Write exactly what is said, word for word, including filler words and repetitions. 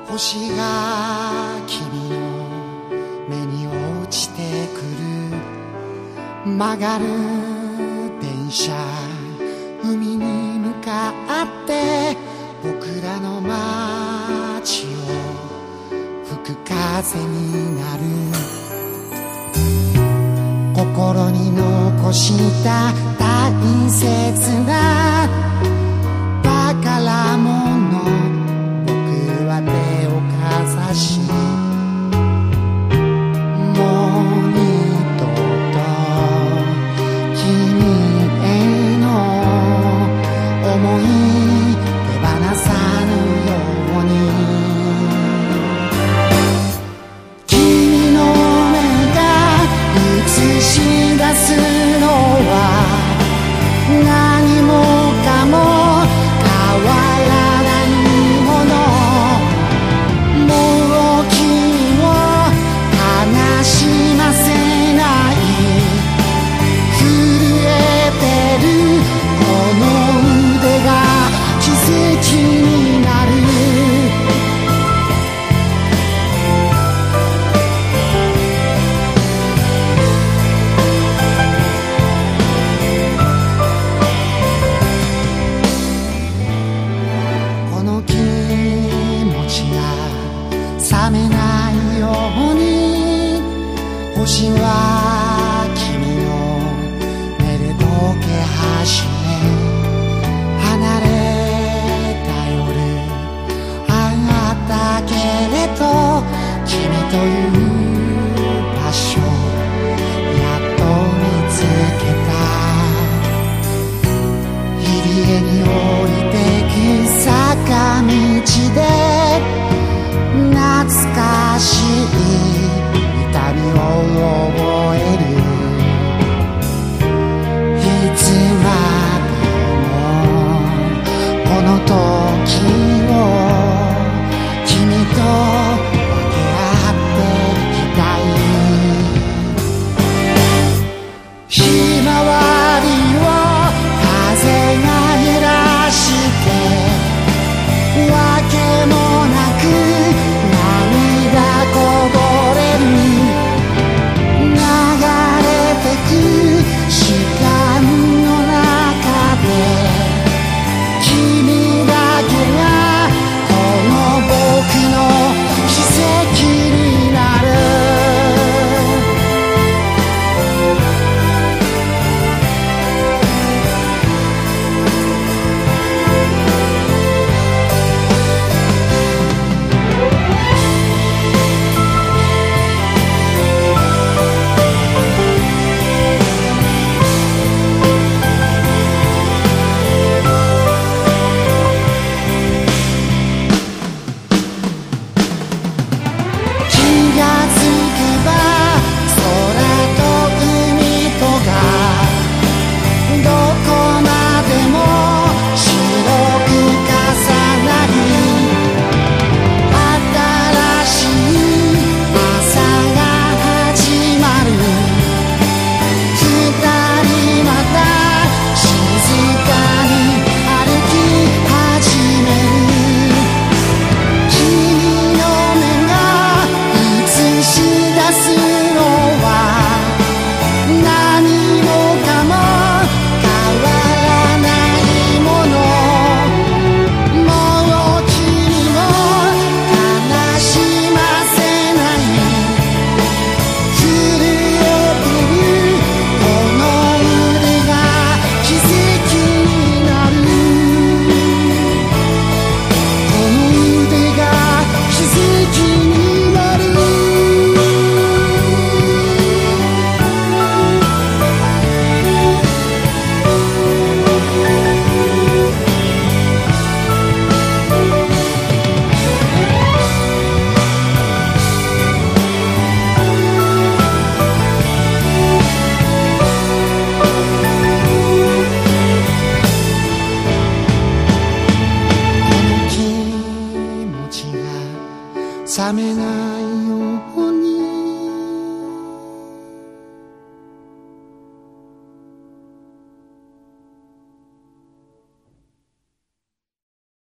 星が君の目に落ちてくる。曲がる電車、海に向かって僕らの街を吹く風になる。心に残した大切な宝物、僕は手をかざし、もう二度と君への想い手放さぬように。君の目が映し出すのは何もかも変わらないもの。もう君を悲しませない、震えてるこの腕が奇跡になる。この気持ちが冷めないように、星は君の目で溶け始め、離れた夜あったけれど、君という場所やっと見つけた。入り江に降りてく坂道で懐かしい痛みを覚える。いつまでもこの時を君と分け合っていきたい。ひまわりを風が揺らしてわけもなく涙こぼれる。流れてく時間の中で君だけがこの僕の奇跡になる。冷めないよう